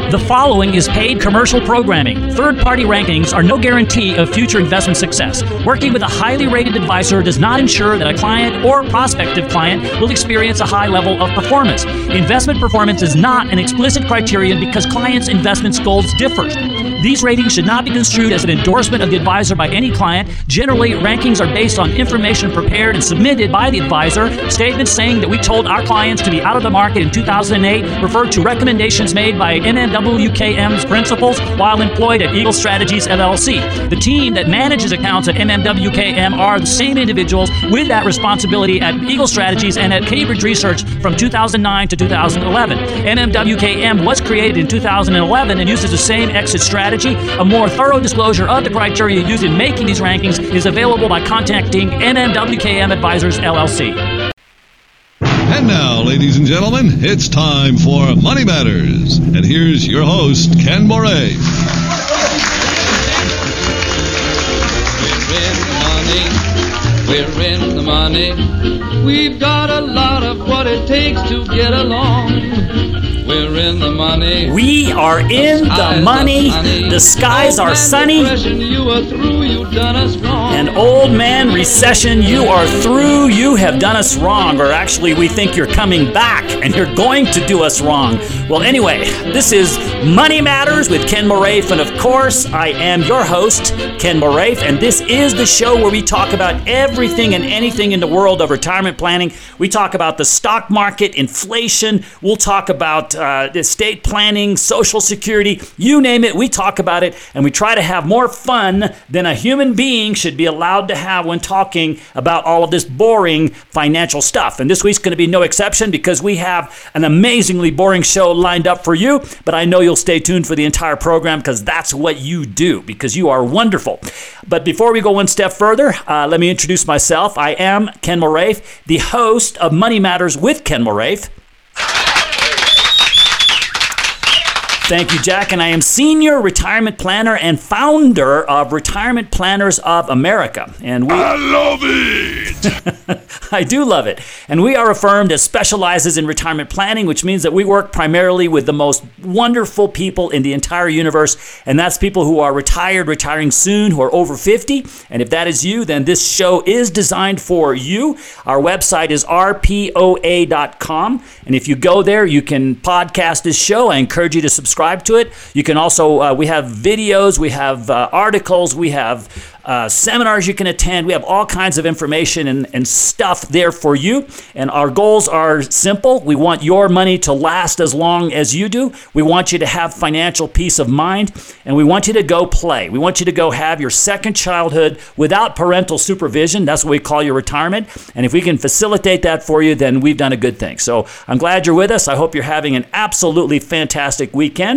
The following is paid commercial programming. Third-party rankings are no guarantee of future investment success. Working with a highly rated advisor does not ensure that a client or prospective client will experience a high level of performance. Investment performance is not an explicit criterion because clients' investment goals differ. These ratings should not be construed as an endorsement of the advisor by any client. Generally, rankings are based on information prepared and submitted by the advisor. Statements saying that we told our clients to be out of the market in 2008 refer to recommendations made by MMWKM's principals while employed at Eagle Strategies LLC. The team that manages accounts at MMWKM are the same individuals with that responsibility at Eagle Strategies and at Cambridge Research from 2009 to 2011. MMWKM was created in 2011 and uses the same exit strategy. A more thorough disclosure of the criteria used in making these rankings is available by contacting MMWKM Advisors LLC. And now, ladies and gentlemen, it's time for Money Matters. And here's your host, Ken Moray. We're in the money. We've got a lot of what it takes to get along. We're in the money. We are in the money. The skies are sunny. And old man recession, you are through. You have done us wrong. Or actually, we think you're coming back and you're going to do us wrong. Well, anyway, this is Money Matters with Ken Moraif. And of course, I am your host, Ken Moraif. And this is the show where we talk about everything and anything in the world of retirement planning. We talk about the stock market, inflation. We'll talk about estate planning, Social Security, you name it, we talk about it, and we try to have more fun than a human being should be allowed to have when talking about all of this boring financial stuff. And this week's going to be no exception because we have an amazingly boring show lined up for you, but I know you'll stay tuned for the entire program because that's what you do, because you are wonderful. But before we go one step further, let me introduce myself. I am Ken Moraif, the host of Money Matters with Ken Moraif. Thank you, Jack. And I am Senior Retirement Planner and founder of Retirement Planners of America. And I love it! I do love it. And we are a firm that specializes in retirement planning, which means that we work primarily with the most wonderful people in the entire universe. And that's people who are retired, retiring soon, who are over 50. And if that is you, then this show is designed for you. Our website is rpoa.com. And if you go there, you can podcast this show. I encourage you to subscribe to it. You can also, we have videos, we have articles, we have seminars you can attend. We have all kinds of information and stuff there for you. And our goals are simple. We want your money to last as long as you do. We want you to have financial peace of mind. And we want you to go play. We want you to go have your second childhood without parental supervision. That's what we call your retirement. And if we can facilitate that for you, then we've done a good thing. So I'm glad you're with us. I hope you're having an absolutely fantastic weekend.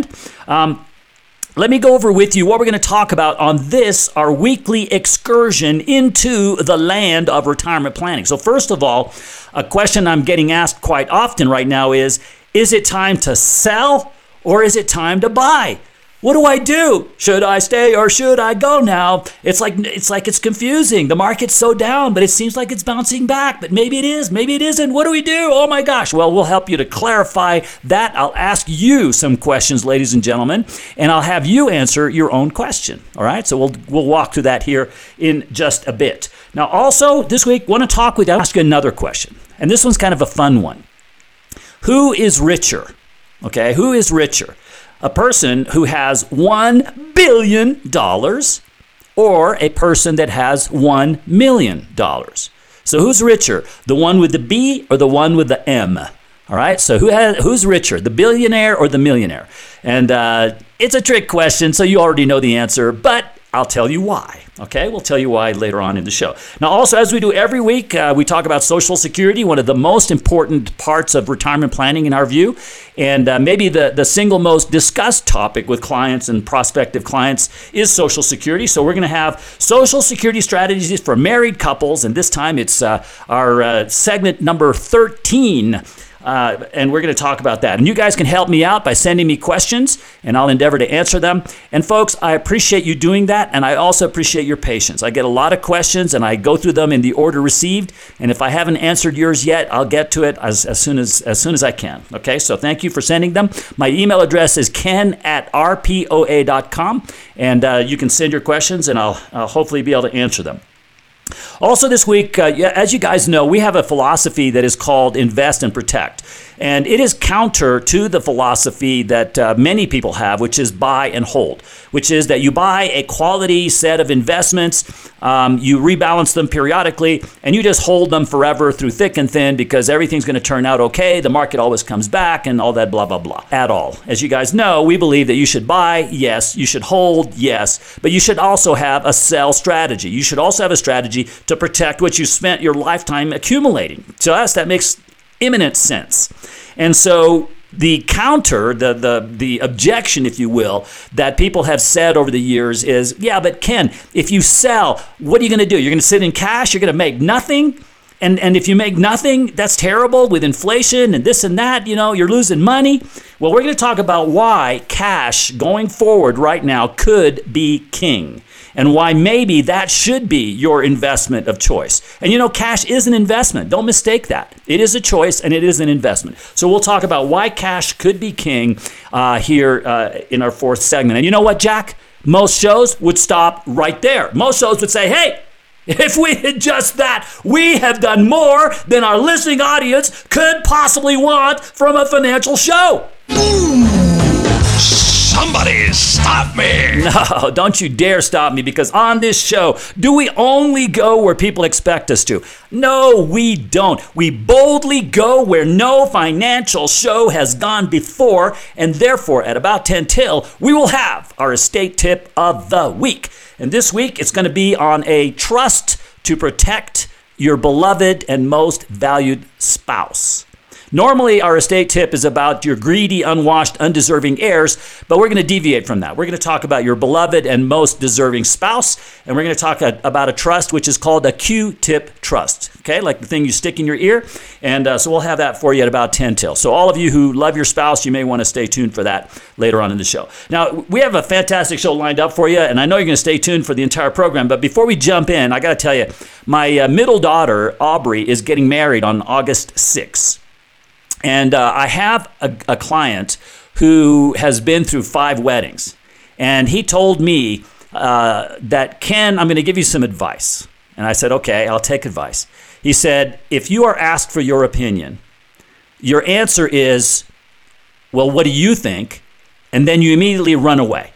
Let me go over with you what we're going to talk about on this, our weekly excursion into the land of retirement planning. So first of all, a question I'm getting asked quite often right now is it time to sell or is it time to buy? What do I do? Should I stay or should I go now? It's like it's confusing. The market's so down, but it seems like it's bouncing back. But maybe it is, maybe it isn't. What do we do? Oh my gosh. Well, we'll help you to clarify that. I'll ask you some questions, ladies and gentlemen, and I'll have you answer your own question. All right? So we'll walk through that here in just a bit. Now, also this week, I want to talk with you. I'll ask you another question, and this one's kind of a fun one. Who is richer? Okay, who is richer? A person who has $1 billion or a person that has $1 million. So who's richer? The one with the B or the one with the M? All right, so who's richer, the billionaire or the millionaire? And it's a trick question, so you already know the answer, but I'll tell you why. Okay, we'll tell you why later on in the show. Now, also, as we do every week, we talk about Social Security, one of the most important parts of retirement planning in our view, and maybe the single most discussed topic with clients and prospective clients is Social Security. So we're going to have Social Security strategies for married couples, and this time it's our segment number 13. and we're going to talk about that. And you guys can help me out by sending me questions, and I'll endeavor to answer them. And folks, I appreciate you doing that, and I also appreciate your patience. I get a lot of questions, and I go through them in the order received. And if I haven't answered yours yet, I'll get to it as soon as I can. Okay, so thank you for sending them. My email address is ken@rpoa.com, and you can send your questions, and I'll hopefully be able to answer them. Also this week, as you guys know, we have a philosophy that is called invest and protect. And it is counter to the philosophy that many people have, which is buy and hold, which is that you buy a quality set of investments, you rebalance them periodically, and you just hold them forever through thick and thin because everything's going to turn out okay. The market always comes back and all that blah, blah, blah. At all. As you guys know, we believe that you should buy, yes. You should hold, yes. But you should also have a sell strategy. You should also have a strategy to protect what you spent your lifetime accumulating. To us, that makes imminent sense. And so the counter, the objection, if you will, that people have said over the years is, yeah, but Ken, if you sell, what are you going to do? You're going to sit in cash? You're going to make nothing? And if you make nothing, that's terrible with inflation and this and that, you're losing money. Well, we're going to talk about why cash going forward right now could be king. And why maybe that should be your investment of choice. And cash is an investment. Don't mistake that. It is a choice and it is an investment. So we'll talk about why cash could be king here in our fourth segment. And you know what, Jack? Most shows would stop right there. Most shows would say, hey, if we did just that, we have done more than our listening audience could possibly want from a financial show. Somebody stop me! No, don't you dare stop me, because on this show, do we only go where people expect us to? No, we don't. We boldly go where no financial show has gone before, and therefore, at about 10 till, we will have our estate tip of the week. And this week, it's going to be on a trust to protect your beloved and most valued spouse. Normally, our estate tip is about your greedy, unwashed, undeserving heirs, but we're going to deviate from that. We're going to talk about your beloved and most deserving spouse, and we're going to talk about a trust which is called a Q-tip trust, okay, like the thing you stick in your ear. And so we'll have that for you at about 10 till. So all of you who love your spouse, you may want to stay tuned for that later on in the show. Now, we have a fantastic show lined up for you, and I know you're going to stay tuned for the entire program, but before we jump in, I got to tell you, my middle daughter, Aubrey, is getting married on August 6th. And I have a client who has been through 5 weddings. And he told me that, Ken, I'm going to give you some advice. And I said, okay, I'll take advice. He said, if you are asked for your opinion, your answer is, well, what do you think? And then you immediately run away.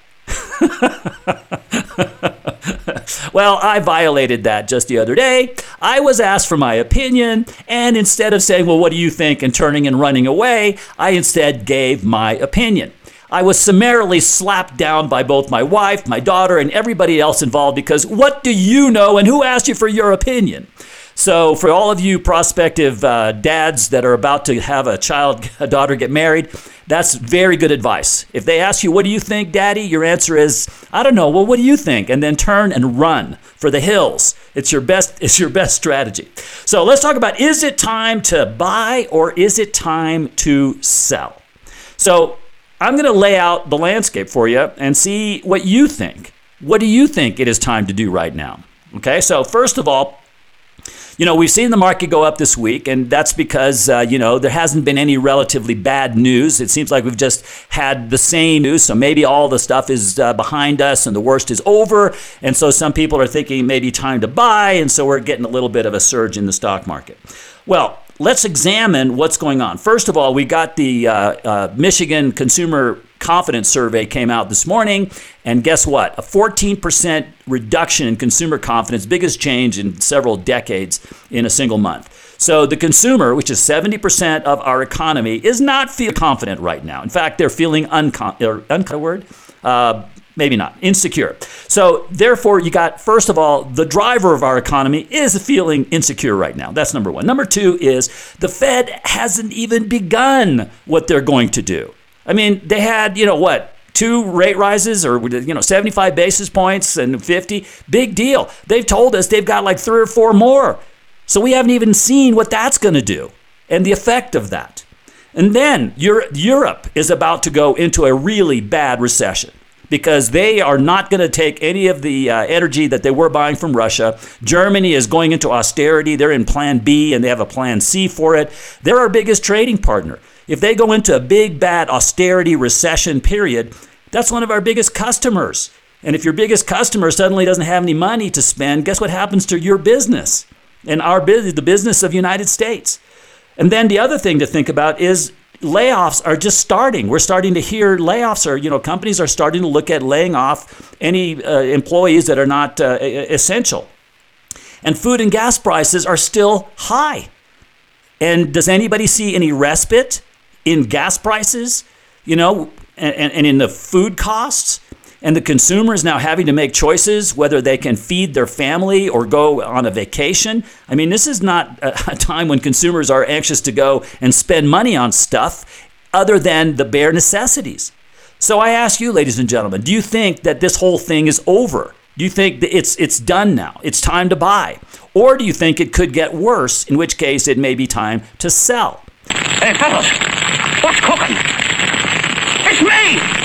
Well, I violated that just the other day. I was asked for my opinion, and instead of saying, well, what do you think, and turning and running away, I instead gave my opinion. I was summarily slapped down by both my wife, my daughter, and everybody else involved because what do you know and who asked you for your opinion? So for all of you prospective dads that are about to have a daughter get married, that's very good advice. If they ask you, what do you think, Daddy? Your answer is, I don't know. Well, what do you think? And then turn and run for the hills. It's your best strategy. So let's talk about, is it time to buy or is it time to sell? So I'm going to lay out the landscape for you and see what you think. What do you think it is time to do right now? Okay, so first of all, we've seen the market go up this week, and that's because, there hasn't been any relatively bad news. It seems like we've just had the same news, so maybe all the stuff is behind us and the worst is over, and so some people are thinking maybe time to buy, and so we're getting a little bit of a surge in the stock market. Well, let's examine what's going on. First of all, we got the Michigan Consumer Confidence Survey came out this morning, and guess what? A 14% reduction in consumer confidence, biggest change in several decades in a single month. So the consumer, which is 70% of our economy, is not feeling confident right now. In fact, they're feeling insecure. So therefore, you got, first of all, the driver of our economy is feeling insecure right now. That's number one. Number two is the Fed hasn't even begun what they're going to do. I mean, they had, 2 rate rises or, 75 basis points and 50. Big deal. They've told us they've got like 3 or 4 more. So we haven't even seen what that's going to do and the effect of that. And then Europe is about to go into a really bad recession because they are not going to take any of the energy that they were buying from Russia. Germany is going into austerity. They're in Plan B and they have a Plan C for it. They're our biggest trading partner. If they go into a big, bad austerity recession period, that's one of our biggest customers. And if your biggest customer suddenly doesn't have any money to spend, guess what happens to your business and our business, the business of the United States? And then the other thing to think about is layoffs are just starting. We're starting to hear layoffs are, companies are starting to look at laying off any employees that are not essential. And food and gas prices are still high. And does anybody see any respite in gas prices, and in the food costs? And the consumer is now having to make choices whether they can feed their family or go on a vacation. I mean, this is not a time when consumers are anxious to go and spend money on stuff other than the bare necessities. So I ask you, ladies and gentlemen, do you think that this whole thing is over? Do you think that it's done now? It's time to buy? Or do you think it could get worse, in which case it may be time to sell? Hey, fellas, what's cooking? It's me!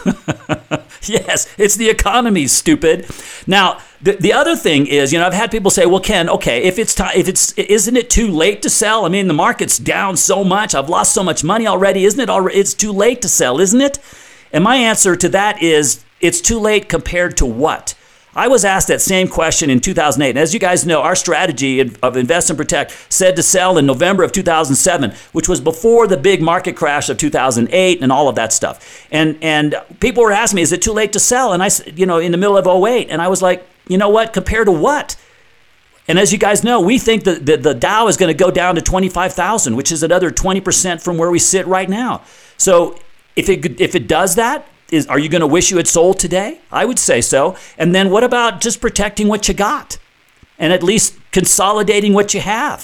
Yes, it's the economy, stupid. Now, the other thing is, I've had people say, well, Ken, okay, isn't it too late to sell? I mean, the market's down so much. I've lost so much money already. Isn't it already? It's too late to sell, isn't it? And my answer to that is, it's too late compared to what? I was asked that same question in 2008. And as you guys know, our strategy of Invest and Protect said to sell in November of 2007, which was before the big market crash of 2008 and all of that stuff. And people were asking me, is it too late to sell? And I said, in the middle of 2008. And I was like, you know what? Compared to what? And as you guys know, we think that the Dow is going to go down to 25,000, which is another 20% from where we sit right now. So if it does that, are you going to wish you had sold today? I would say so. And then what about just protecting what you got and at least consolidating what you have?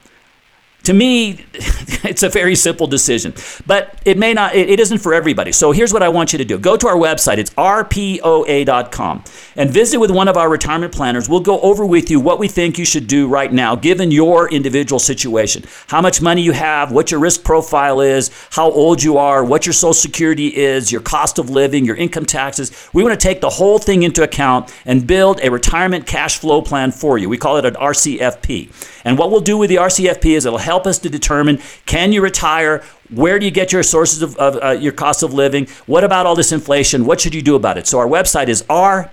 To me, it's a very simple decision, but it isn't for everybody. So here's what I want you to do. Go to our website. It's rpoa.com and visit with one of our retirement planners. We'll go over with you what we think you should do right now, given your individual situation, how much money you have, what your risk profile is, how old you are, what your Social Security is, your cost of living, your income taxes. We want to take the whole thing into account and build a retirement cash flow plan for you. We call it an RCFP. And what we'll do with the RCFP is it'll help us to determine, can you retire? Where do you get your sources of your cost of living? What about all this inflation? What should you do about it? So our website is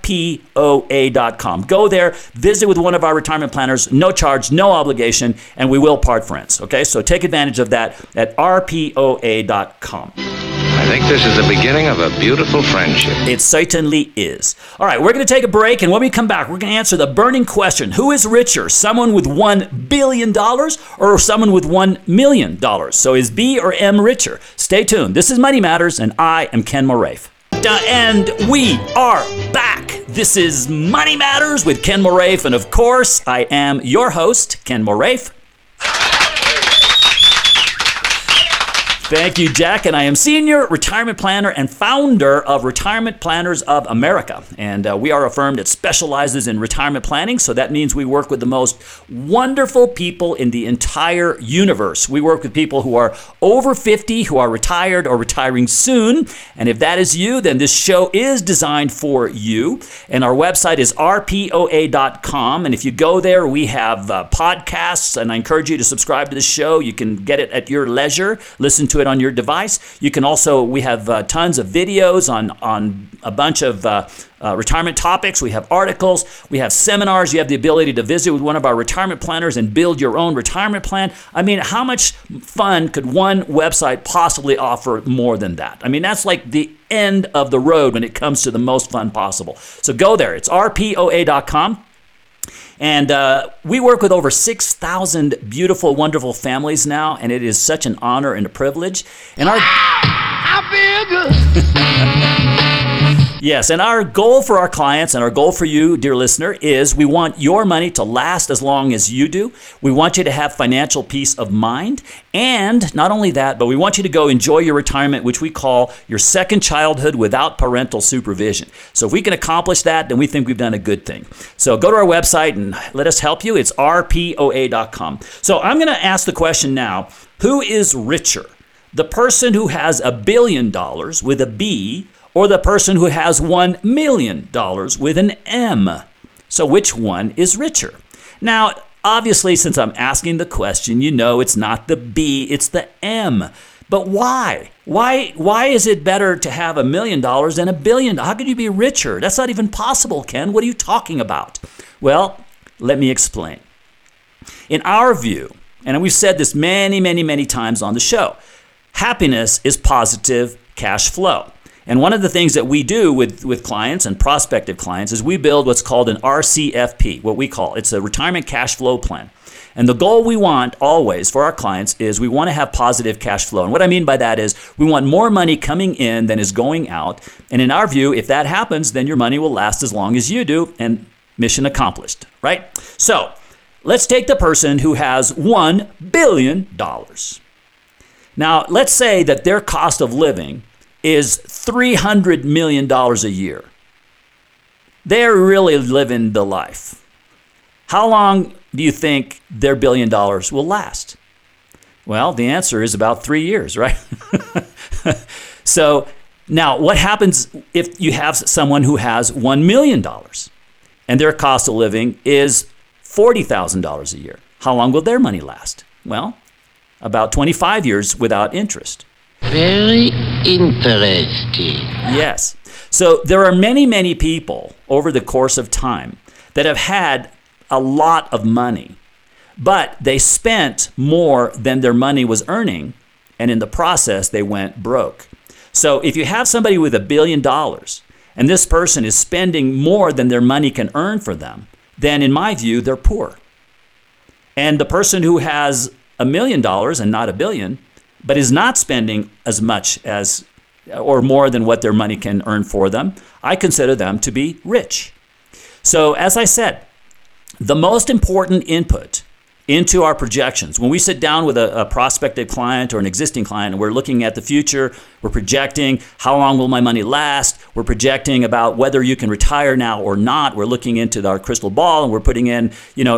rpoa.com. Go there, visit with one of our retirement planners, no charge, no obligation, and we will part friends. Okay, so take advantage of that at rpoa.com. I think this is the beginning of a beautiful friendship. It certainly is. All right, we're going to take a break, and when we come back, we're going to answer the burning question. Who is richer, someone with $1 billion or someone with $1 million? So is B or M richer? Stay tuned. This is Money Matters, and I am Ken Moraif. And we are back. This is Money Matters with Ken Moraif, and of course, I am your host, Ken Moraif. Thank you, Jack. And I am Senior Retirement Planner and founder of Retirement Planners of America. And we are a firm that specializes in retirement planning. So that means we work with the most wonderful people in the entire universe. We work with people who are over 50, who are retired or retiring soon. And if that is you, then this show is designed for you. And our website is rpoa.com. And if you go there, we have podcasts. And I encourage you to subscribe to the show. You can get it at your leisure. Listen to it on your device. You can also, we have tons of videos on a bunch of retirement topics. We have articles. We have seminars. You have the ability to visit with one of our retirement planners and build your own retirement plan. I mean, how much fun could one website possibly offer more than that? I mean, that's like the end of the road when it comes to the most fun possible. So go there. It's rpoa.com. And we work with over 6,000 beautiful, wonderful families now, and it is such an honor and a privilege. And our I feel good. Yes, and our goal for our clients and our goal for you, dear listener, is we want your money to last as long as you do. We want you to have financial peace of mind. And not only that, but we want you to go enjoy your retirement, which we call your second childhood without parental supervision. So if we can accomplish that, then we think we've done a good thing. So go to our website and let us help you. It's rpoa.com. So I'm going to ask the question now, who is richer? the person who has $1 billion with a B, or the person who has $1 million with an M? So which one is richer? Now, obviously, since I'm asking the question, you know it's not the B, it's the M. But why? Why is it better to have $1 million than $1 billion? How could you be richer? That's not even possible, Ken. What are you talking about? Well, let me explain. In our view, and we've said this many, many, many times on the show, happiness is positive cash flow. And one of the things that we do with clients and prospective clients is we build what's called an RCFP, what we call. It's a retirement cash flow plan. And the goal we want always for our clients is we want to have positive cash flow. And what I mean by that is we want more money coming in than is going out. And in our view, if that happens, then your money will last as long as you do, and mission accomplished, right? So let's take the person who has $1 billion. Now, let's say that their cost of living is $300 million a year. They're really living the life. How long do you think their $1 billion will last? Well, the answer is about 3 years, right? So now what happens if you have someone who has $1 million and their cost of living is $40,000 a year? How long will their money last? Well, about 25 years without interest. Very interesting. Yes. So there are many, many people over the course of time that have had a lot of money, but they spent more than their money was earning, and in the process, they went broke. So if you have somebody with $1 billion and this person is spending more than their money can earn for them, then in my view, they're poor. And the person who has $1 million and not $1 billion, but is not spending as much as or more than what their money can earn for them, I consider them to be rich. So as I said, the most important input into our projections, when we sit down with a prospective client or an existing client and we're looking at the future, we're projecting how long will my money last, we're projecting about whether you can retire now or not, we're looking into our crystal ball and we're putting in,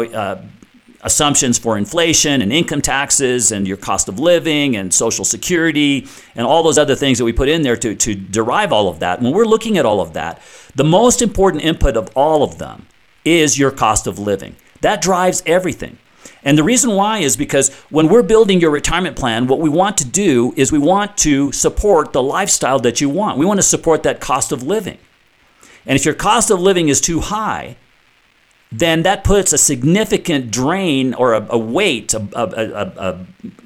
assumptions for inflation and income taxes and your cost of living and Social Security and all those other things that we put in there to derive all of that. When we're looking at all of that, the most important input of all of them is your cost of living. That drives everything. And the reason why is because when we're building your retirement plan, what we want to do is we want to support the lifestyle that you want. We want to support that cost of living. And if your cost of living is too high, then that puts a significant drain or a weight, a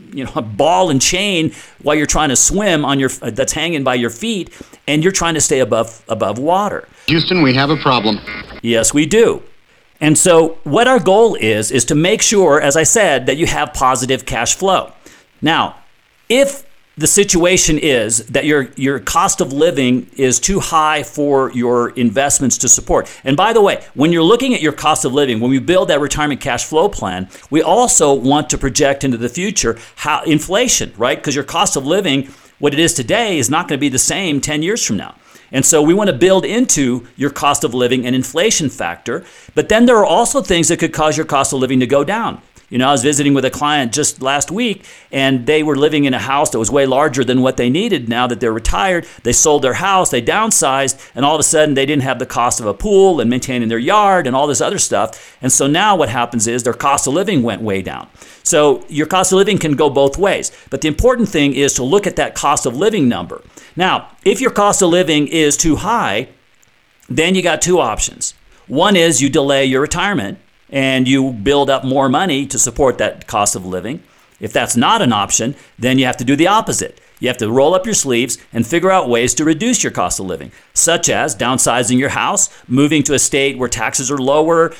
ball and chain while you're trying to swim on that's hanging by your feet, and you're trying to stay above water. Houston, we have a problem. Yes, we do. And so what our goal is to make sure, as I said, that you have positive cash flow. Now, if the situation is that your cost of living is too high for your investments to support. And by the way, when you're looking at your cost of living, when we build that retirement cash flow plan, we also want to project into the future how inflation, right? Because your cost of living, what it is today, is not going to be the same 10 years from now. And so we want to build into your cost of living an inflation factor. But then there are also things that could cause your cost of living to go down. I was visiting with a client just last week, and they were living in a house that was way larger than what they needed. Now that they're retired, they sold their house, they downsized, and all of a sudden they didn't have the cost of a pool and maintaining their yard and all this other stuff. And so now what happens is their cost of living went way down. So your cost of living can go both ways. But the important thing is to look at that cost of living number. Now, if your cost of living is too high, then you got two options. One is you delay your retirement and you build up more money to support that cost of living. If that's not an option, then you have to do the opposite. You have to roll up your sleeves and figure out ways to reduce your cost of living, such as downsizing your house, moving to a state where taxes are lower,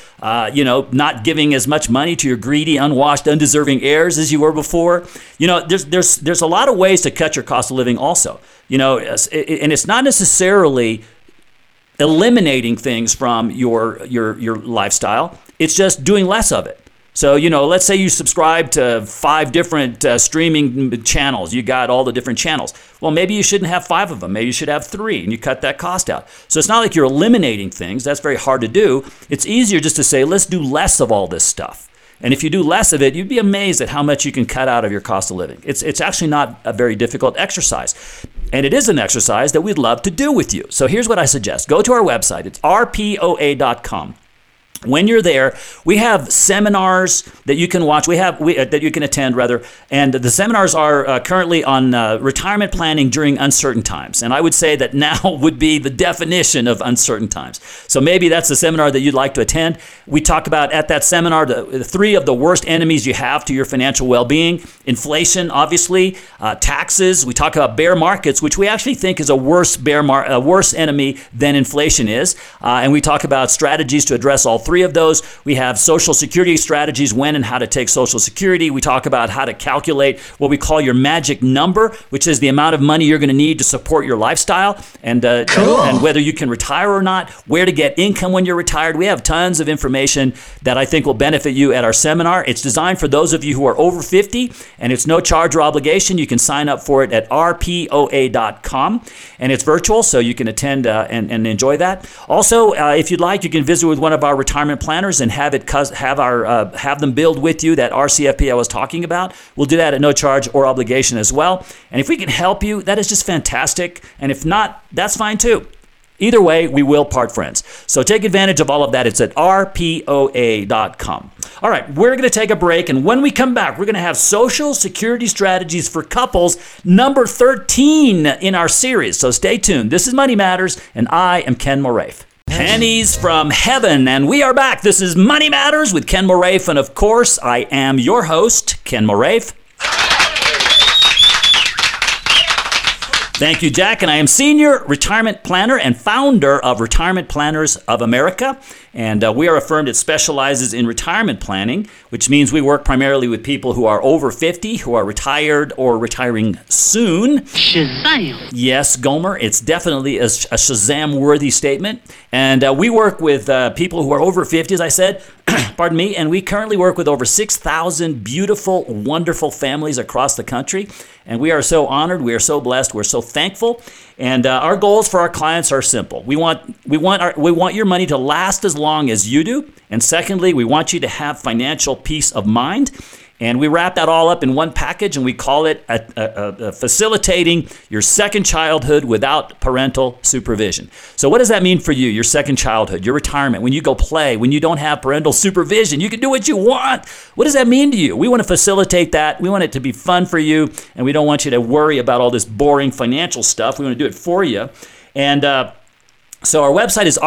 not giving as much money to your greedy, unwashed, undeserving heirs as you were before. There's a lot of ways to cut your cost of living also. And it's not necessarily eliminating things from your lifestyle. It's just doing less of it. So, let's say you subscribe to 5 different streaming channels. You got all the different channels. Well, maybe you shouldn't have 5 of them. Maybe you should have 3, and you cut that cost out. So it's not like you're eliminating things. That's very hard to do. It's easier just to say, let's do less of all this stuff. And if you do less of it, you'd be amazed at how much you can cut out of your cost of living. It's actually not a very difficult exercise. And it is an exercise that we'd love to do with you. So here's what I suggest. Go to our website. It's rpoa.com. When you're there, we have seminars that you can watch. That you can attend, rather. And the seminars are currently on retirement planning during uncertain times. And I would say that now would be the definition of uncertain times. So maybe that's the seminar that you'd like to attend. We talk about at that seminar the three of the worst enemies you have to your financial well-being: inflation, obviously, taxes. We talk about bear markets, which we actually think is a worse enemy than inflation is. And we talk about strategies to address all three of those. We have Social Security strategies, when and how to take Social Security. We talk about how to calculate what we call your magic number, which is the amount of money you're going to need to support your lifestyle, and whether you can retire or not, where to get income when you're retired. We have tons of information that I think will benefit you at our seminar. It's designed for those of you who are over 50, and it's no charge or obligation. You can sign up for it at rpoa.com, and it's virtual, so you can attend and enjoy that. Also, if you'd like, you can visit with one of our retirement planners and have them build with you that RCFP I was talking about. We'll do that at no charge or obligation as well. And if we can help you, that is just fantastic. And if not, that's fine too. Either way, we will part friends. So take advantage of all of that. It's at rpoa.com. All right, we're going to take a break, and when we come back, we're going to have Social Security Strategies for Couples, number 13 in our series. So stay tuned. This is Money Matters, and I am Ken Moraif. Pennies from heaven, and we are back. This is Money Matters with Ken Moraif, and of course, I am your host, Ken Moraif. Thank you, Jack, and I am Senior Retirement Planner and founder of Retirement Planners of America, and we are a firm that specializes in retirement planning, which means we work primarily with people who are over 50, who are retired or retiring soon. Shazam! Yes, Gomer, it's definitely a Shazam-worthy statement, and we work with people who are over 50, as I said, pardon me, and we currently work with over 6,000 beautiful, wonderful families across the country, and we are so honored, we are so blessed, we're so thankful, and our goals for our clients are simple. We want your money to last as long as you do, and secondly, we want you to have financial peace of mind. And we wrap that all up in one package, and we call it facilitating your second childhood without parental supervision. So what does that mean for you, your second childhood, your retirement, when you go play, when you don't have parental supervision, you can do what you want? What does that mean to you? We want to facilitate that. We want it to be fun for you, and we don't want you to worry about all this boring financial stuff. We want to do it for you. And so our website is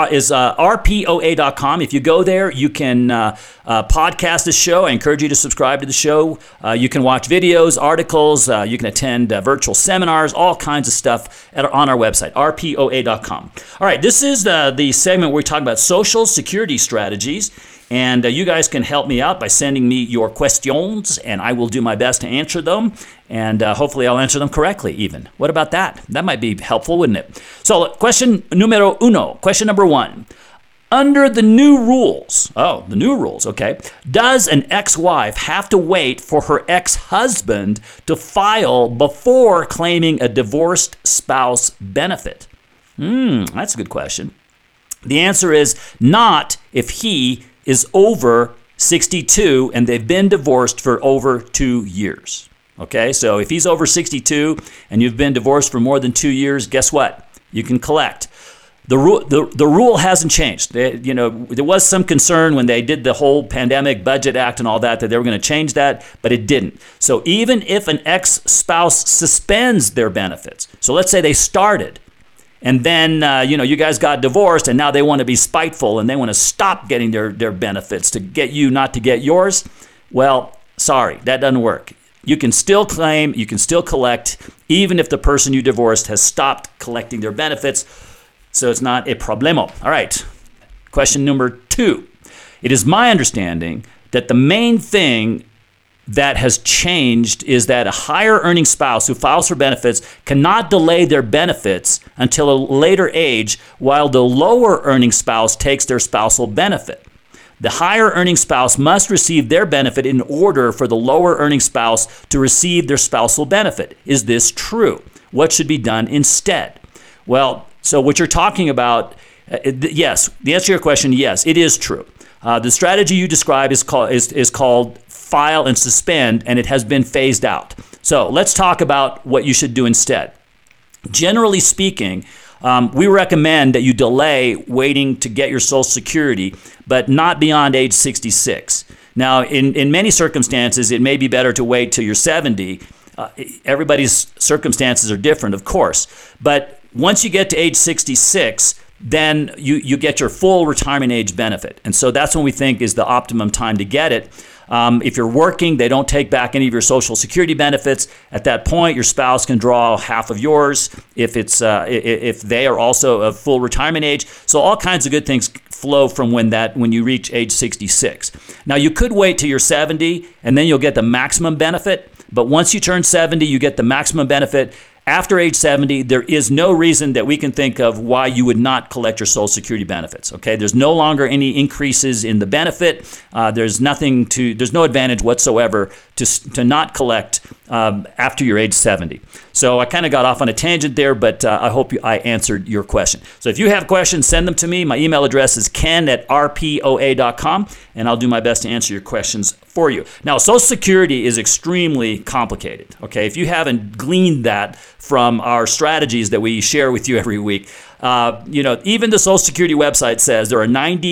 rpoa.com. If you go there, you can podcast the show. I encourage you to subscribe to the show. You can watch videos, articles. You can attend virtual seminars, all kinds of stuff on our website, rpoa.com. All right, this is the segment where we talk about Social Security strategies. And you guys can help me out by sending me your questions, and I will do my best to answer them. And hopefully I'll answer them correctly even. What about that? That might be helpful, wouldn't it? So question numero uno, question number one. Under the new rules, the new rules, okay, does an ex-wife have to wait for her ex-husband to file before claiming a divorced spouse benefit? That's a good question. The answer is not if he is over 62 and they've been divorced for over 2 years. Okay, so if he's over 62 and you've been divorced for more than 2 years, guess what? You can collect. The rule hasn't changed. There was some concern when they did the whole Pandemic Budget Act and all that they were going to change that, but it didn't. So even if an ex-spouse suspends their benefits, so let's say they started, and then, you guys got divorced, and now they want to be spiteful, and they want to stop getting their benefits to get you not to get yours. Well, sorry, that doesn't work. You can still claim, you can still collect, even if the person you divorced has stopped collecting their benefits. So it's not a problemo. All right, question number 2. It is my understanding that the main thing that has changed is that a higher earning spouse who files for benefits cannot delay their benefits until a later age, while the lower earning spouse takes their spousal benefit. The higher earning spouse must receive their benefit in order for the lower earning spouse to receive their spousal benefit. Is this true? What should be done instead? Well, so what you're talking about, yes, the answer to your question, yes, it is true. The strategy you describe is called file and suspend, and it has been phased out. So let's talk about what you should do instead. Generally speaking, we recommend that you delay waiting to get your Social Security, but not beyond age 66. Now, in many circumstances, it may be better to wait till you're 70. Everybody's circumstances are different, of course. But once you get to age 66, then you get your full retirement age benefit. And so that's when we think is the optimum time to get it. If you're working, they don't take back any of your Social Security benefits. At that point, your spouse can draw half of yours if they are also of full retirement age. So all kinds of good things flow from when you reach age 66. Now, you could wait till you're 70, and then you'll get the maximum benefit. But once you turn 70, you get the maximum benefit. After age 70, there is no reason that we can think of why you would not collect your Social Security benefits. Okay, there's no longer any increases in the benefit. There's no advantage whatsoever to not collect after your age 70. So I kind of got off on a tangent there, but I hope I answered your question. So if you have questions, send them to me. My email address is ken@rpoa.com, and I'll do my best to answer your questions for you. Now, Social Security is extremely complicated. Okay, if you haven't gleaned that from our strategies that we share with you every week, even the Social Security website says there are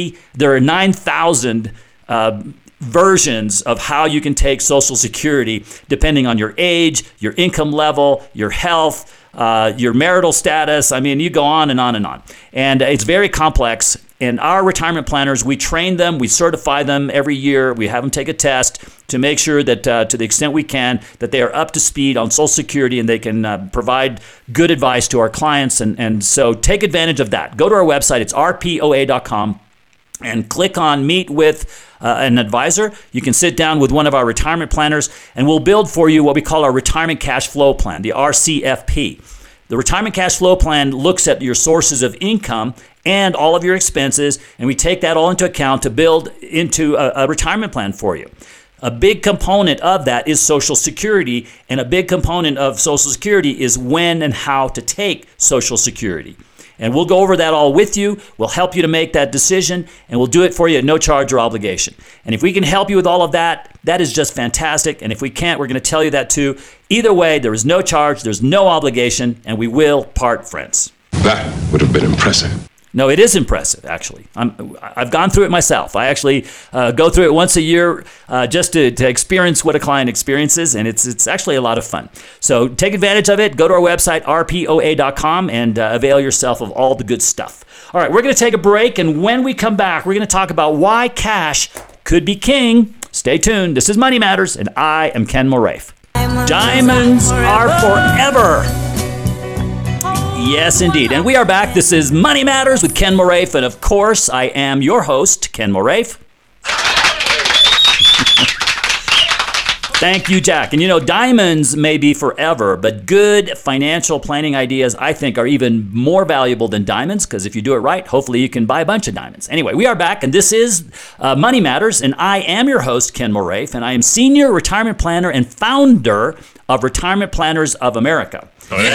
9,000 versions of how you can take Social Security depending on your age, your income level, your health, your marital status. I mean, you go on and on and on. And it's very complex. And our retirement planners, we train them, we certify them every year. We have them take a test to make sure that to the extent we can, that they are up to speed on Social Security and they can provide good advice to our clients. And so take advantage of that. Go to our website. It's rpoa.com. And click on Meet with an Advisor. You can sit down with one of our retirement planners, and we'll build for you what we call our Retirement Cash Flow Plan, the RCFP. The Retirement Cash Flow Plan looks at your sources of income and all of your expenses, and we take that all into account to build into a retirement plan for you. A big component of that is Social Security, and a big component of Social Security is when and how to take Social Security. And we'll go over that all with you. We'll help you to make that decision, and we'll do it for you at no charge or obligation. And if we can help you with all of that, that is just fantastic. And if we can't, we're going to tell you that too. Either way, there is no charge, there's no obligation, and we will part friends. That would have been impressive. No, it is impressive, actually. I've gone through it myself. I actually go through it once a year just to experience what a client experiences, and it's actually a lot of fun. So take advantage of it. Go to our website, rpoa.com, and avail yourself of all the good stuff. All right, we're going to take a break, and when we come back, we're going to talk about why cash could be king. Stay tuned. This is Money Matters, and I am Ken Moraif. Diamonds are forever. Yes, indeed. And we are back. This is Money Matters with Ken Moraif. And of course, I am your host, Ken Moraif. Thank you, Jack. And diamonds may be forever, but good financial planning ideas, I think, are even more valuable than diamonds, because if you do it right, hopefully you can buy a bunch of diamonds. Anyway, we are back, and this is Money Matters, and I am your host, Ken Moraif, and I am Senior Retirement Planner and founder of Retirement Planners of America.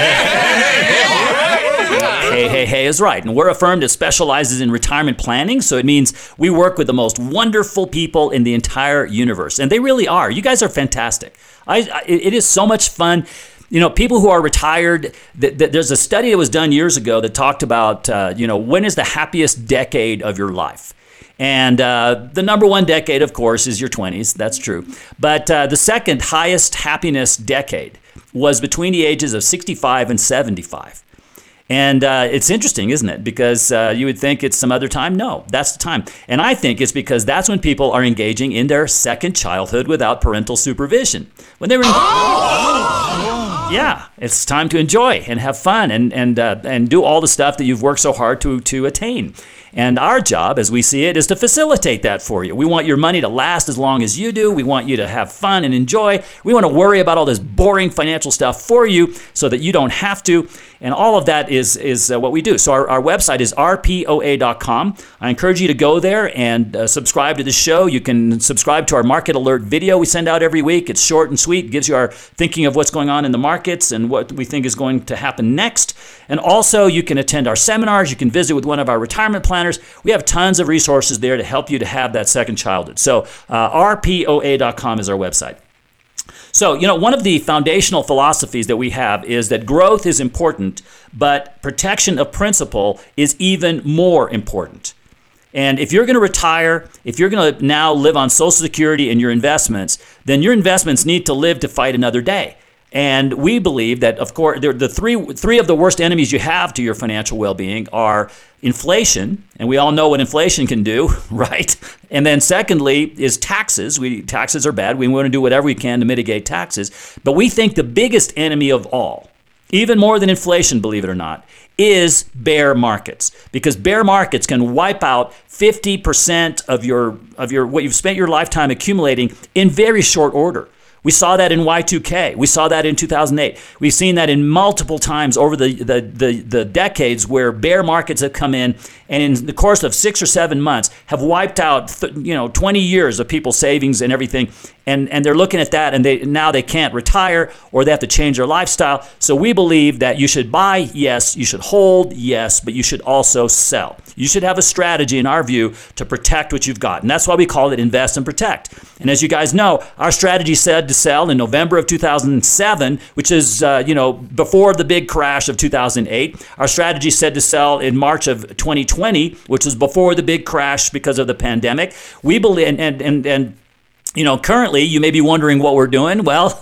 Hey is right. And we're a firm that specializes in retirement planning, so it means we work with the most wonderful people in the entire universe. And they really are. You guys are fantastic. It is so much fun. People who are retired, there's a study that was done years ago that talked about, when is the happiest decade of your life? And the number one decade, of course, is your 20s. That's true. But the second highest happiness decade was between the ages of 65 and 75. And it's interesting, isn't it? Because you would think it's some other time. No, that's the time. And I think it's because that's when people are engaging in their second childhood without parental supervision. When they were yeah, it's time to enjoy and have fun and do all the stuff that you've worked so hard to attain. And our job, as we see it, is to facilitate that for you. We want your money to last as long as you do. We want you to have fun and enjoy. We want to worry about all this boring financial stuff for you so that you don't have to. And all of that is what we do. So our website is rpoa.com. I encourage you to go there and subscribe to the show. You can subscribe to our Market Alert video we send out every week. It's short and sweet. It gives you our thinking of what's going on in the markets and what we think is going to happen next. And also, you can attend our seminars. You can visit with one of our retirement planners. We have tons of resources there to help you to have that second childhood. So rpoa.com is our website. So, one of the foundational philosophies that we have is that growth is important, but protection of principal is even more important. And if you're going to retire, if you're going to now live on Social Security and your investments, then your investments need to live to fight another day. And we believe that, of course, the three of the worst enemies you have to your financial well-being are inflation, and we all know what inflation can do, right? And then secondly is taxes. Taxes are bad. We want to do whatever we can to mitigate taxes. But we think the biggest enemy of all, even more than inflation, believe it or not, is bear markets. Because bear markets can wipe out 50% of your what you've spent your lifetime accumulating in very short order. We saw that in Y2K. We saw that in 2008. We've seen that in multiple times over the decades where bear markets have come in and in the course of 6 or 7 months have wiped out 20 years of people's savings and everything. And they're looking at that, and now they can't retire, or they have to change their lifestyle. So we believe that you should buy, yes, you should hold, yes, but you should also sell. You should have a strategy, in our view, to protect what you've got. And that's why we call it invest and protect. And as you guys know, our strategy said to sell in November of 2007, which is before the big crash of 2008. Our strategy said to sell in March of 2020, which was before the big crash because of the pandemic. We believe, and currently you may be wondering what we're doing. Well,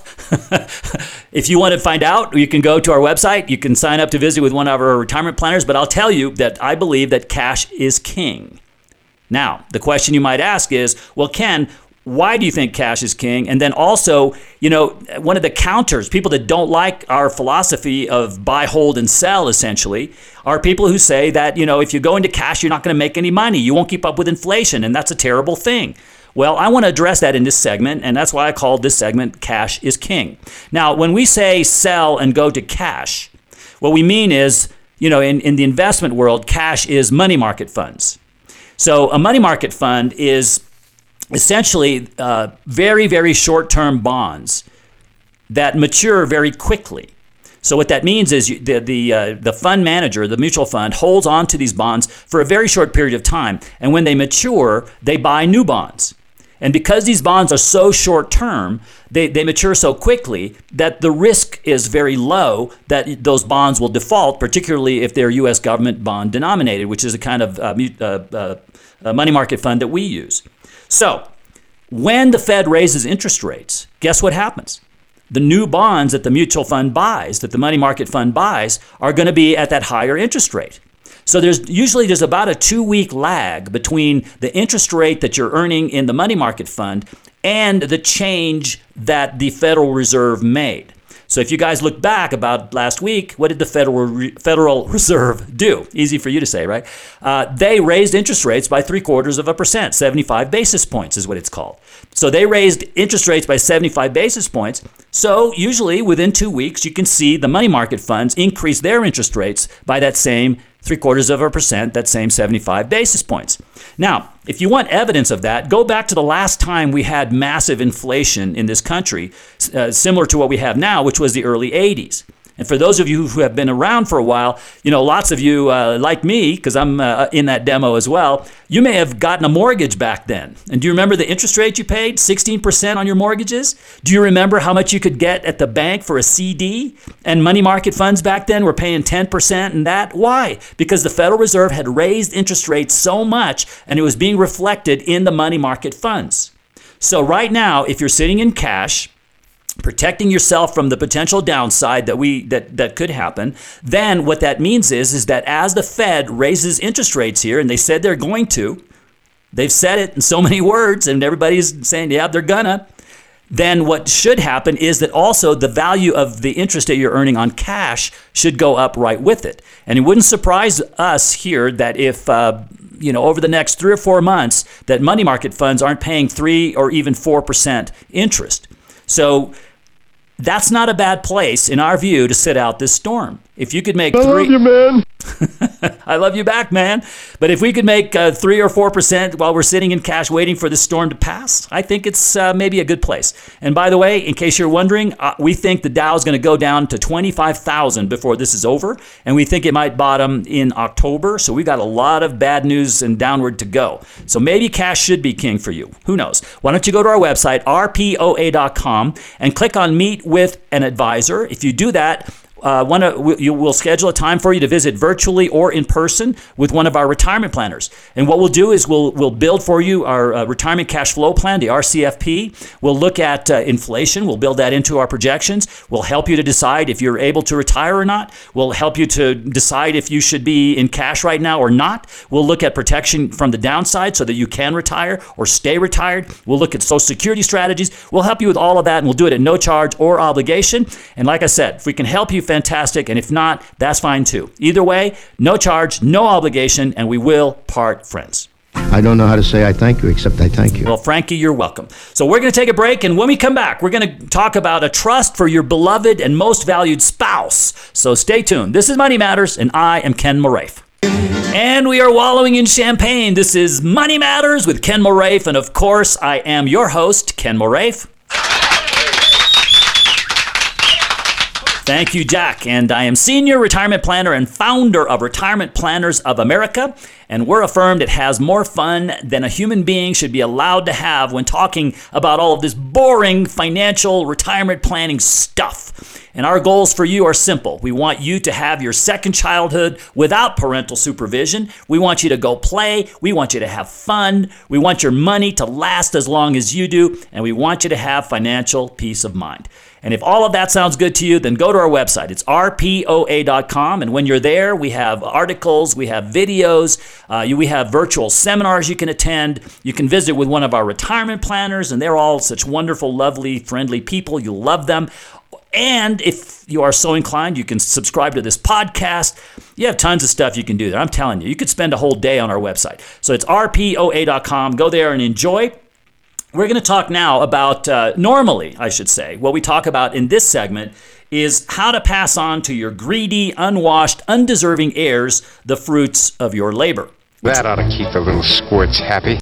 if you want to find out, you can go to our website. You can sign up to visit with one of our retirement planners. But I'll tell you that I believe that cash is king. Now, the question you might ask is, well, Ken, why do you think cash is king? And then also, one of the counters, people that don't like our philosophy of buy, hold, and sell, essentially, are people who say that, if you go into cash, you're not going to make any money. You won't keep up with inflation, and that's a terrible thing. Well, I want to address that in this segment, and that's why I called this segment Cash is King. Now, when we say sell and go to cash, what we mean is, in the investment world, cash is money market funds. So a money market fund is essentially very, very short-term bonds that mature very quickly. So what that means is the fund manager, the mutual fund, holds on to these bonds for a very short period of time. And when they mature, they buy new bonds. And because these bonds are so short-term, they mature so quickly that the risk is very low that those bonds will default, particularly if they're U.S. government bond denominated, which is a kind of money market fund that we use. So when the Fed raises interest rates, guess what happens? The new bonds that the mutual fund buys, that the money market fund buys, are going to be at that higher interest rate. So there's about a 2-week lag between the interest rate that you're earning in the money market fund and the change that the Federal Reserve made. So if you guys look back about last week, what did the Federal Reserve do? Easy for you to say, right? They raised interest rates by 0.75%, 75 basis points is what it's called. So they raised interest rates by 75 basis points. So usually within 2 weeks, you can see the money market funds increase their interest rates by that same 0.75%, that same 75 basis points. Now, if you want evidence of that, go back to the last time we had massive inflation in this country, similar to what we have now, which was the early 80s. And for those of you who have been around for a while, lots of you, like me, because I'm in that demo as well, you may have gotten a mortgage back then. And do you remember the interest rate you paid, 16% on your mortgages? Do you remember how much you could get at the bank for a CD? And money market funds back then were paying 10% and that. Why? Because the Federal Reserve had raised interest rates so much, and it was being reflected in the money market funds. So right now, if you're sitting in cash, protecting yourself from the potential downside that could happen, then what that means is that as the Fed raises interest rates here, and they said they're going to, they've said it in so many words, and everybody's saying, yeah, they're gonna, then what should happen is that also the value of the interest that you're earning on cash should go up right with it. And it wouldn't surprise us here that if over the next 3 or 4 months that money market funds aren't paying 3 or even 4% interest. So that's not a bad place, in our view, to sit out this storm. If you could make I love you, man. I love you back, man. But if we could make 3 or 4% while we're sitting in cash waiting for the storm to pass, I think it's maybe a good place. And by the way, in case you're wondering, we think the Dow is going to go down to 25,000 before this is over, and we think it might bottom in October. So we've got a lot of bad news and downward to go. So maybe cash should be king for you. Who knows? Why don't you go to our website, rpoa.com, and click on Meet with an Advisor. If you do that, we'll schedule a time for you to visit virtually or in person with one of our retirement planners. And what we'll do is we'll build for you our retirement cash flow plan, the RCFP. We'll look at inflation. We'll build that into our projections. We'll help you to decide if you're able to retire or not. We'll help you to decide if you should be in cash right now or not. We'll look at protection from the downside so that you can retire or stay retired. We'll look at Social Security strategies. We'll help you with all of that, and we'll do it at no charge or obligation. And like I said, if we can help you, fantastic. And if not, that's fine too. Either way, no charge, no obligation, and we will part friends. I don't know how to say I thank you, except I thank you. Well, Frankie, you're welcome. So we're going to take a break, and when we come back, we're going to talk about a trust for your beloved and most valued spouse. So stay tuned. This is Money Matters, and I am Ken Moraif. And we are wallowing in champagne. This is Money Matters with Ken Moraif, and of course, I am your host, Ken Moraif. Thank you, Jack. And I am Senior Retirement Planner and founder of Retirement Planners of America. And we're a firm that has more fun than a human being should be allowed to have when talking about all of this boring financial retirement planning stuff. And our goals for you are simple. We want you to have your second childhood without parental supervision. We want you to go play. We want you to have fun. We want your money to last as long as you do. And we want you to have financial peace of mind. And if all of that sounds good to you, then go to our website. It's rpoa.com. And when you're there, we have articles, we have videos, we have virtual seminars you can attend. You can visit with one of our retirement planners, and they're all such wonderful, lovely, friendly people. You'll love them. And if you are so inclined, you can subscribe to this podcast. You have tons of stuff you can do there. I'm telling you, you could spend a whole day on our website. So it's rpoa.com. Go there and enjoy. We're going to talk now about, normally, I should say, what we talk about in this segment is how to pass on to your greedy, unwashed, undeserving heirs the fruits of your labor. That ought to keep the little squirts happy.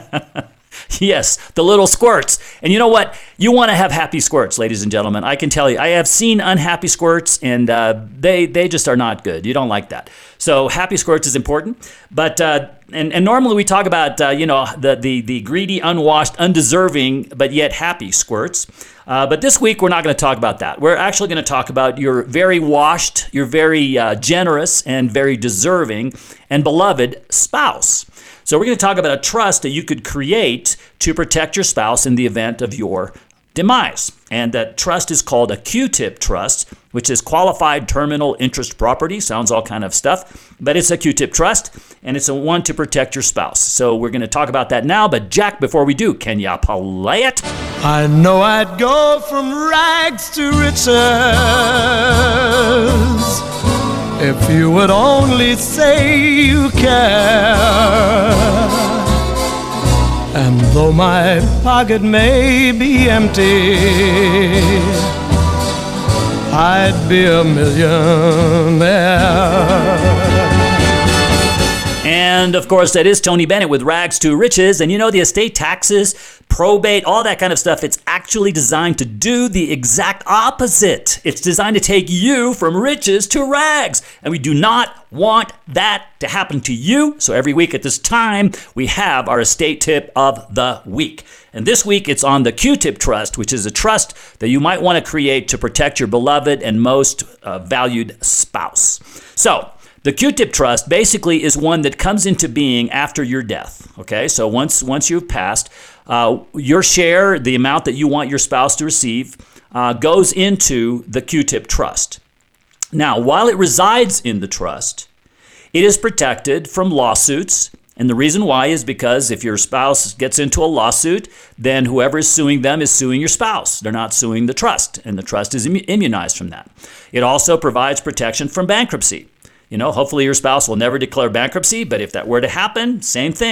Yes, the little squirts. And you know what? You want to have happy squirts, ladies and gentlemen. I can tell you, I have seen unhappy squirts, and they just are not good. You don't like that. So happy squirts is important. But and normally we talk about the greedy, unwashed, undeserving, but yet happy squirts. But this week we're not going to talk about that. We're actually going to talk about your very washed, your very generous, and very deserving and beloved spouse. So we're going to talk about a trust that you could create to protect your spouse in the event of your demise. And that trust is called a Q-tip trust, which is qualified terminal interest property. Sounds all kind of stuff, but it's a Q-tip trust, and it's a one to protect your spouse. So we're going to talk about that now. But Jack, before we do, can you play it? I know I'd go from rags to riches if you would only say you care. And though my pocket may be empty, I'd be a millionaire. And, of course, that is Tony Bennett with Rags to Riches. And you know, the estate taxes, probate, all that kind of stuff, it's actually designed to do the exact opposite. It's designed to take you from riches to rags. And we do not want that to happen to you. So every week at this time, we have our estate tip of the week. And this week, it's on the Q-tip trust, which is a trust that you might want to create to protect your beloved and most valued spouse. So the Q-tip trust basically is one that comes into being after your death. Okay, so once you've passed, your share, the amount that you want your spouse to receive, goes into the Q-tip trust. Now, while it resides in the trust, it is protected from lawsuits. And the reason why is because if your spouse gets into a lawsuit, then whoever is suing them is suing your spouse. They're not suing the trust, and the trust is immunized from that. It also provides protection from bankruptcy. You know, hopefully your spouse will never declare bankruptcy, but if that were to happen, same thing.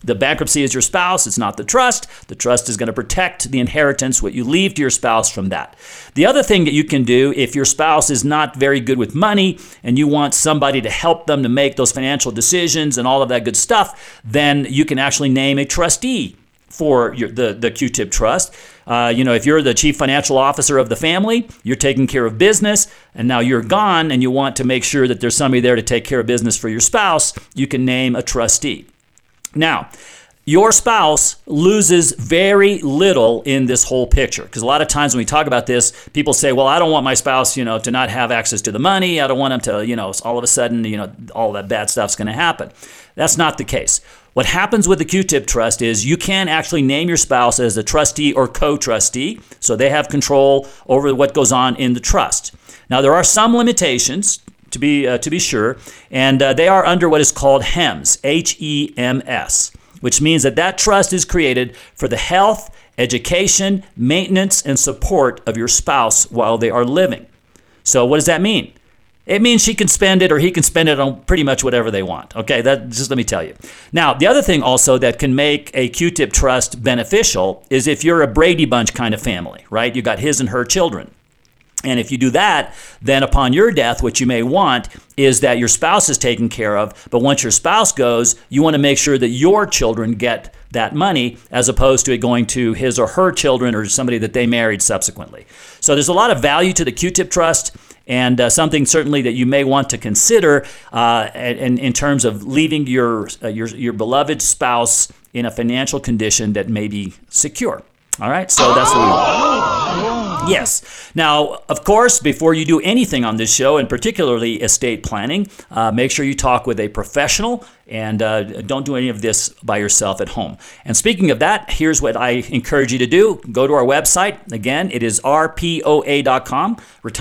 The bankruptcy is your spouse. It's not the trust. The trust is going to protect the inheritance, what you leave to your spouse from that. The other thing that you can do if your spouse is not very good with money and you want somebody to help them to make those financial decisions and all of that good stuff, then you can actually name a trustee for the Q-Tip Trust. If you're the chief financial officer of the family, you're taking care of business, and now you're gone and you want to make sure that there's somebody there to take care of business for your spouse, you can name a trustee. Now, your spouse loses very little in this whole picture, because a lot of times when we talk about this, people say, well, I don't want my spouse, to not have access to the money. I don't want them to, all of a sudden, all that bad stuff's going to happen. That's not the case. What happens with the Q-Tip Trust is you can actually name your spouse as a trustee or co-trustee, so they have control over what goes on in the trust. Now, there are some limitations, to be sure, and they are under what is called HEMS, H-E-M-S, which means that trust is created for the health, education, maintenance, and support of your spouse while they are living. So what does that mean? It means she can spend it or he can spend it on pretty much whatever they want. Okay, just let me tell you. Now, the other thing also that can make a Q-Tip Trust beneficial is if you're a Brady Bunch kind of family, right? You got his and her children. And if you do that, then upon your death, what you may want is that your spouse is taken care of. But once your spouse goes, you want to make sure that your children get that money as opposed to it going to his or her children or somebody that they married subsequently. So there's a lot of value to the Q-Tip Trust, and something certainly that you may want to consider in terms of leaving your beloved spouse in a financial condition that may be secure. All right, so that's what we want. Yes. Now, of course, before you do anything on this show, and particularly estate planning, make sure you talk with a professional and don't do any of this by yourself at home. And speaking of that, here's what I encourage you to do. Go to our website. Again, it is rpoa.com,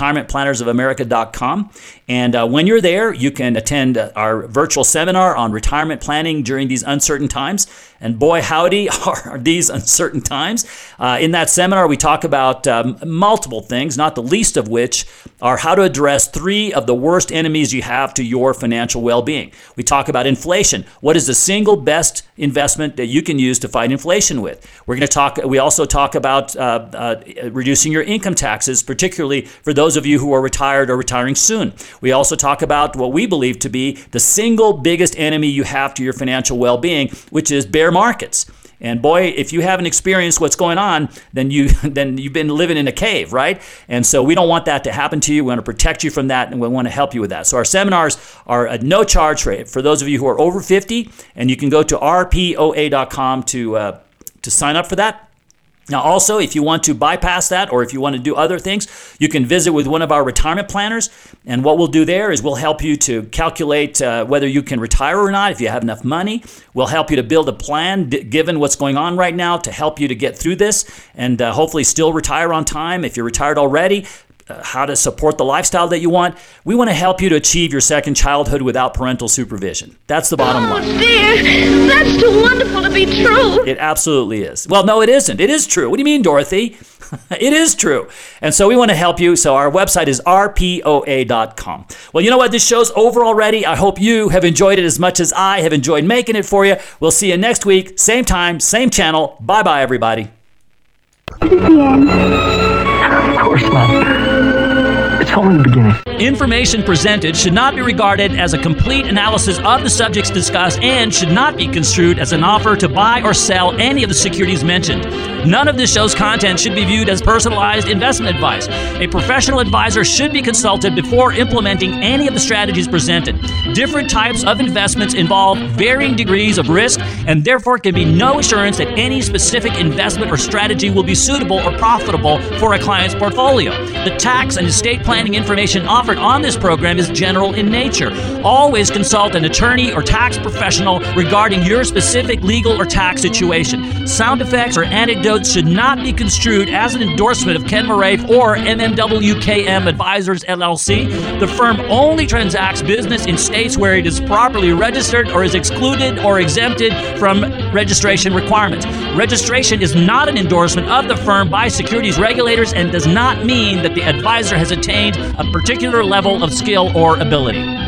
retirementplannersofamerica.com. And when you're there, you can attend our virtual seminar on retirement planning during these uncertain times. And boy, howdy, are these uncertain times. In that seminar, we talk about multiple things, not the least of which are how to address 3 of the worst enemies you have to your financial well-being. We talk about inflation. What is the single best investment that you can use to fight inflation with? We also talk about reducing your income taxes, particularly for those of you who are retired or retiring soon. We also talk about what we believe to be the single biggest enemy you have to your financial well-being, which is bear markets. And boy, if you haven't experienced what's going on, then you've been living in a cave, right? And so we don't want that to happen to you. We want to protect you from that, and we want to help you with that. So our seminars are at no charge for those of you who are over 50, and you can go to rpoa.com to sign up for that. Now, also, if you want to bypass that or if you want to do other things, you can visit with one of our retirement planners. And what we'll do there is we'll help you to calculate whether you can retire or not, if you have enough money. We'll help you to build a plan, given what's going on right now, to help you to get through this and hopefully still retire on time. If you're retired already, how to support the lifestyle that you want. We want to help you to achieve your second childhood without parental supervision. That's the bottom line. Oh, dear. That's too wonderful to be true. It absolutely is. Well, no, it isn't. It is true. What do you mean, Dorothy? It is true. And so we want to help you. So our website is rpoa.com. Well, you know what? This show's over already. I hope you have enjoyed it as much as I have enjoyed making it for you. We'll see you next week. Same time, same channel. Bye-bye, everybody. Is it the end? Of course not. It's only the beginning. Information presented should not be regarded as a complete analysis of the subjects discussed and should not be construed as an offer to buy or sell any of the securities mentioned. None of this show's content should be viewed as personalized investment advice. A professional advisor should be consulted before implementing any of the strategies presented. Different types of investments involve varying degrees of risk, and therefore can be no assurance that any specific investment or strategy will be suitable or profitable for a client's portfolio. The tax and estate planning information offered on this program is general in nature. Always consult an attorney or tax professional regarding your specific legal or tax situation. Sound effects or anecdotes should not be construed as an endorsement of Ken Moraif or MMWKM Advisors LLC. The firm only transacts business in states where it is properly registered or is excluded or exempted from registration requirements. Registration is not an endorsement of the firm by securities regulators and does not mean that the advisor has attained a particular level of skill or ability.